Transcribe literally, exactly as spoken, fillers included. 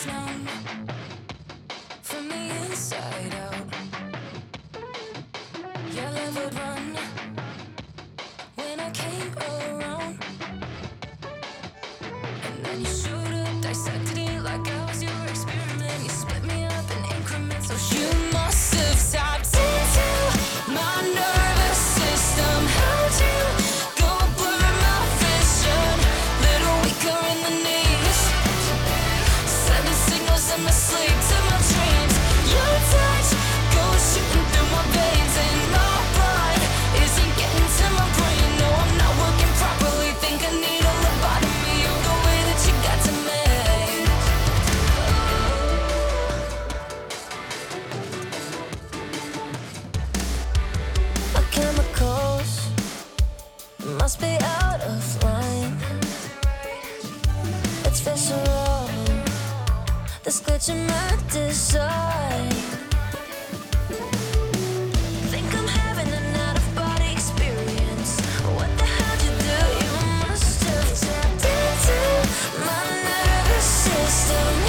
numb from the inside out. Your love would run when I came around, and then you showed up, dissected it like I was your experiment. You split me up in increments, so you must have tapped into my nervous system. How'd you go blur my vision? Little weaker in the knees, sending signals in my sleep to my dreams. Your touch goes shooting through my veins, and my blood isn't getting to my brain. No, I'm not working properly. Think I need a lobotomy. You're the way that you got to me. My chemicals must be out of line. It's visceral, this glitch in my design. Think I'm having an out-of-body experience. What the hell'd you do? You must have tapped into my nervous system.